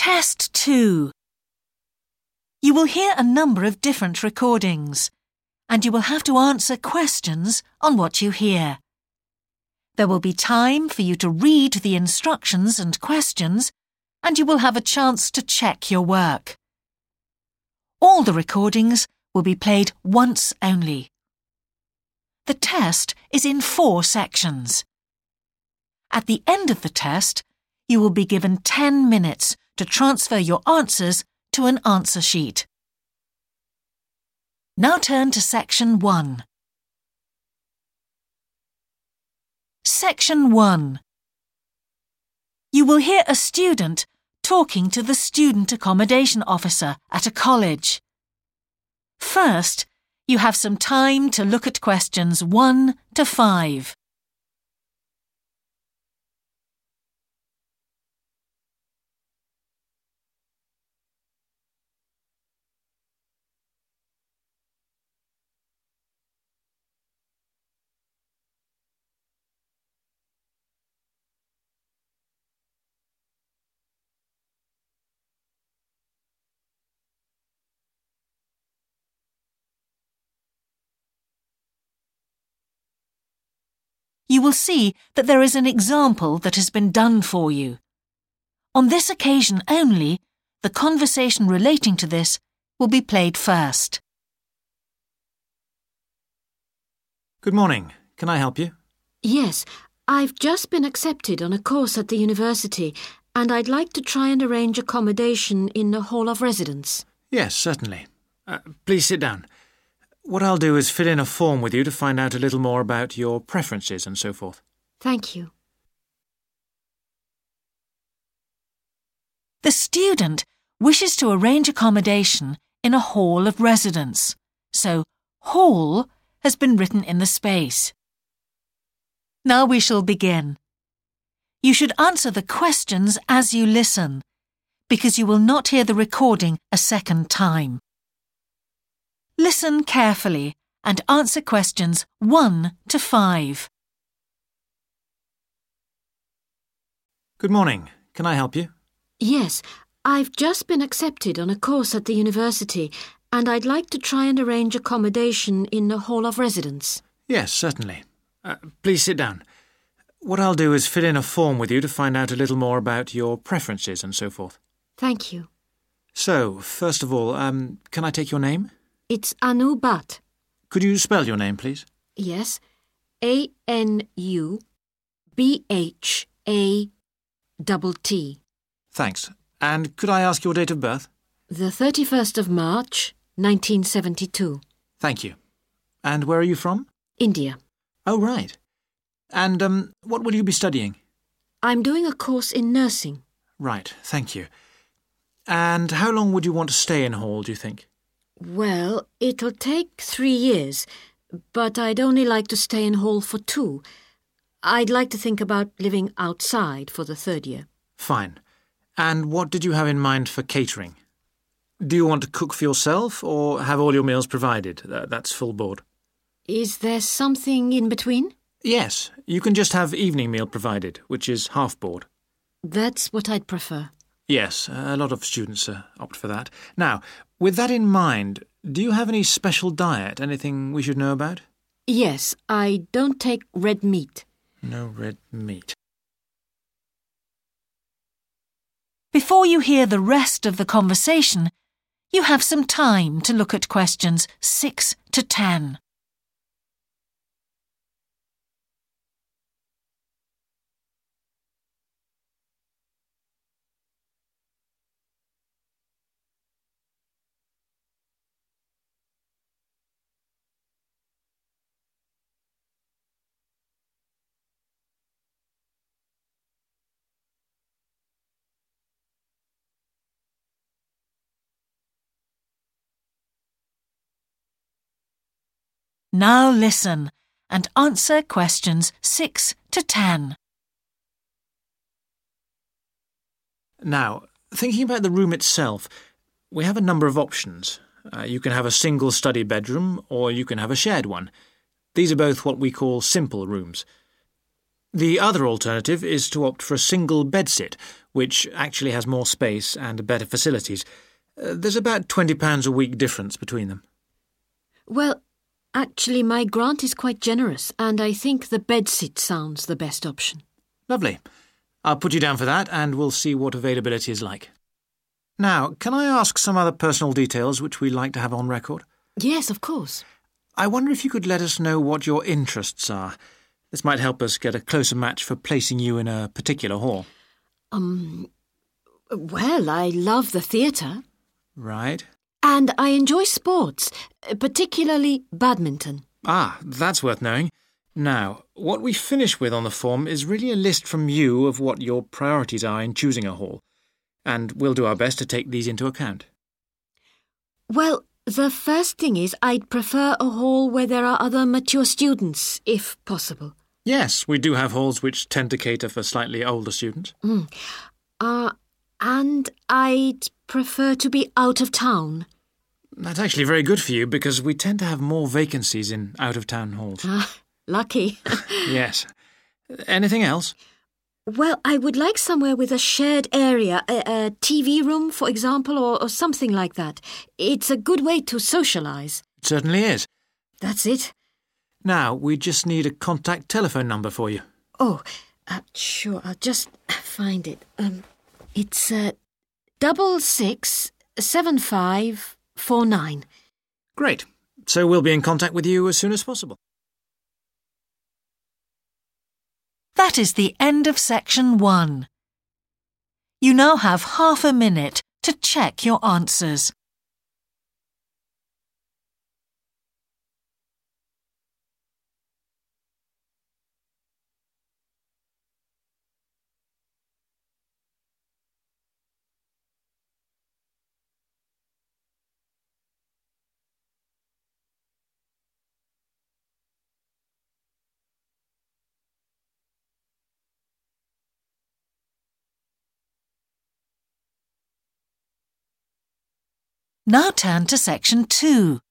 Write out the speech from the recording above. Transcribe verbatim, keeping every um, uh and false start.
Test two. You will hear a number of different recordings, and you will have to answer questions on what you hear. There will be time for you to read the instructions and questions, and you will have a chance to check your work. All the recordings will be played once only. The test is in four sections. At the end of the test, you will be given ten minutes to transfer your answers to an answer sheet. Now turn to Section one. Section one. You will hear a student talking to the student accommodation officer at a college. First, you have some time to look at questions one to five. You will see that there is an example that has been done for you. On this occasion only, the conversation relating to this will be played first. Good morning. Can I help you? Yes, I've just been accepted on a course at the university, and I'd like to try and arrange accommodation in a hall of residence. Yes, certainly. Uh, please sit down. What I'll do is fill in a form with you to find out a little more about your preferences and so forth. Thank you. The student wishes to arrange accommodation in a hall of residence, so hall has been written in the space. Now we shall begin. You should answer the questions as you listen, because you will not hear the recording a second time. Listen carefully and answer questions one to five. Good morning. Can I help you? Yes, I've just been accepted on a course at the university, and I'd like to try and arrange accommodation in a hall of residence. Yes, certainly. Uh, please sit down. What I'll do is fill in a form with you to find out a little more about your preferences and so forth. Thank you. So, first of all, um, can I take your name? It's Anu Bhatt. Could you spell your name, please? Yes. A N U B H A T T. Thanks. And could I ask your date of birth? The thirty-first of March, nineteen seventy-two. Thank you. And where are you from? India. Oh, right. And um, what will you be studying? I'm doing a course in nursing. Right, thank you. And how long would you want to stay in hall, do you think? Well, it'll take three years, but I'd only like to stay in hall for two. I'd like to think about living outside for the third year. Fine. And what did you have in mind for catering? Do you want to cook for yourself or have all your meals provided? That's full board. Is there something in between? Yes, you can just have evening meal provided, which is half board. That's what I'd prefer. Yes, a lot of students uh, opt for that. Now, with that in mind, do you have any special diet, anything we should know about? Yes, I don't take red meat. No red meat. Before you hear the rest of the conversation, you have some time to look at questions six to ten. Now listen and answer questions six to ten. Now, thinking about the room itself, we have a number of options. Uh, you can have a single study bedroom or you can have a shared one. These are both what we call simple rooms. The other alternative is to opt for a single bedsit, which actually has more space and better facilities. Uh, there's about twenty pounds a week difference between them. Well, actually my grant is quite generous and I think the bedsit sounds the best option. Lovely. I'll put you down for that and we'll see what availability is like. Now, can I ask some other personal details which we like to have on record? Yes, of course. I wonder if you could let us know what your interests are. This might help us get a closer match for placing you in a particular hall. Um, well, I love the theatre. Right. And I enjoy sports, particularly badminton. Ah, that's worth knowing. Now, what we finish with on the form is really a list from you of what your priorities are in choosing a hall, and we'll do our best to take these into account. Well, the first thing is I'd prefer a hall where there are other mature students, if possible. Yes, we do have halls which tend to cater for slightly older students. Mm. Uh, and I'd prefer to be out of town. That's actually very good for you because we tend to have more vacancies in out-of-town halls. Ah, lucky. Yes. Anything else? Well, I would like somewhere with a shared area, a, a T V room, for example, or, or something like that. It's a good way to socialise. It certainly is. That's it. Now, we just need a contact telephone number for you. Oh, uh, sure, I'll just find it. Um, it's uh, double six seven five four nine. Great. So we'll be in contact with you as soon as possible. That is the end of section one. You now have half a minute to check your answers. Now turn to section two.